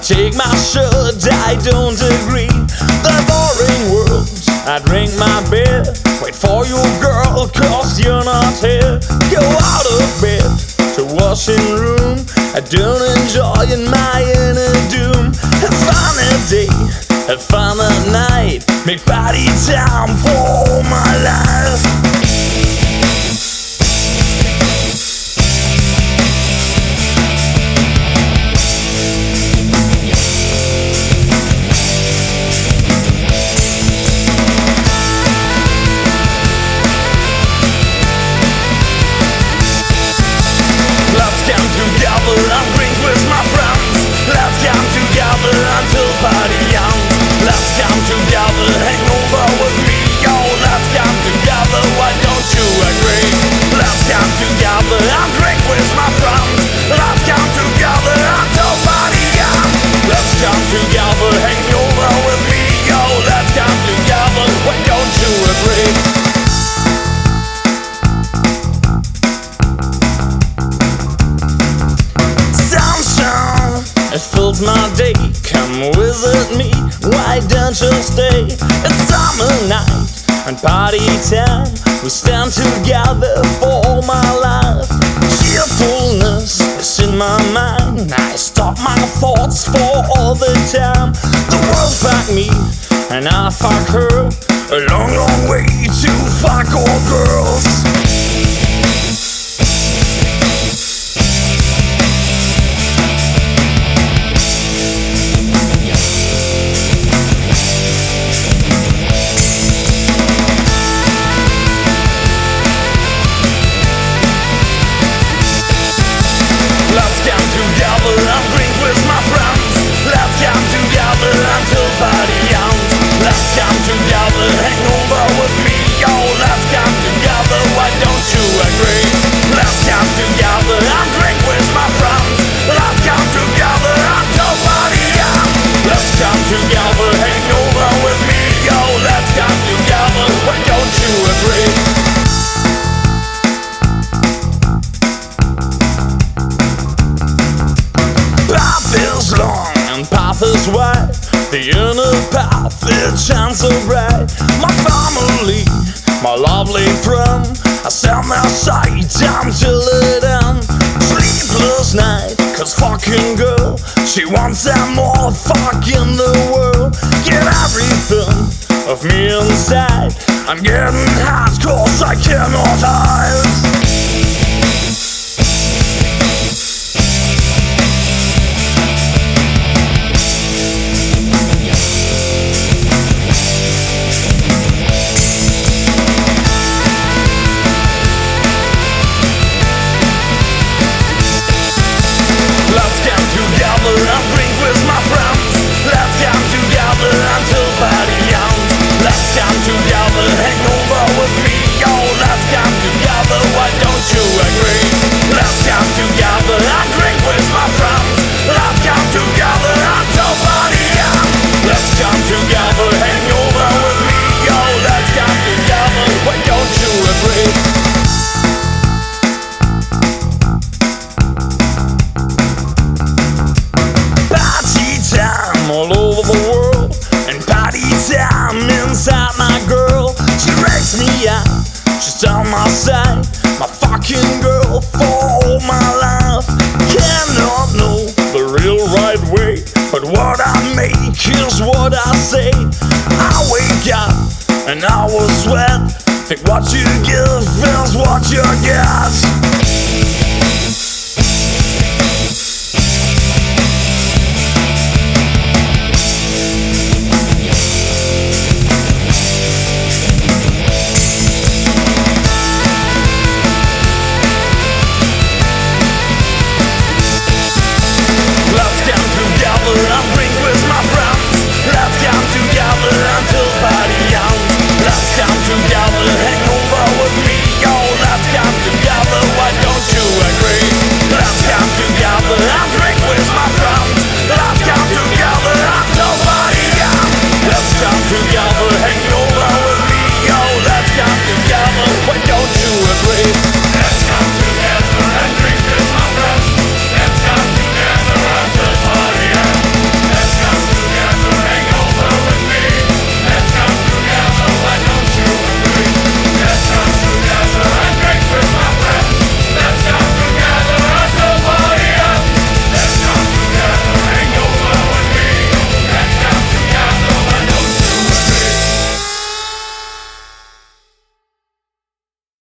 take my shirt, I don't agree. The boring world, I drink my beer. Wait for you, girl, cause you're not here. Go out of bed to washing room. I don't enjoy in my inner doom. A funny day, a funny night. Make party time for my life. And drink with my friends. Let's come together until party ends. Let's come together, hang over with me. Yo, let's come together, why don't you agree? Let's come together and drink with my friends. Let's come together until party ends. Let's come together, hang over with me. Yo, let's come together, why don't you agree? It fills my day, come visit me, why don't you stay? It's summer night and party time. We stand together for my life. Cheerfulness is in my mind. I stop my thoughts for all the time. The world fuck me and I fuck her. A long, long way to fuck all girls. And drink with my friends. Let's come together until party ends. Let's come together, hang over with me. Yo, let's come together, why don't you agree? Let's come together and drink with my friends. Let's come together until party ends. Let's come together, hang over with me. Yo, let's come together, why don't you agree? Is long and path is wide. The inner path, it shines so bright. My family, my lovely friend, I stand their sight until it ends. Sleepless night, cause fucking girl, she wants some more fuck in the world. Get everything of me inside. I'm getting hot cause I cannot hide. And drink with my friends. Let's come together until party ends. Let's come together, hang over with me. Yo, let's come together, why don't you agree? Let's come together and drink with my friends. Let's come together until party ends. Let's come together, hang over with me. Yo, let's come together, why don't you agree? All over the world, and party time inside my girl. She rakes me out, she's on my side, my fucking girl for all my life. Cannot know the real right way, but what I make is what I say. I wake up and I will sweat. Think what you give is what you get.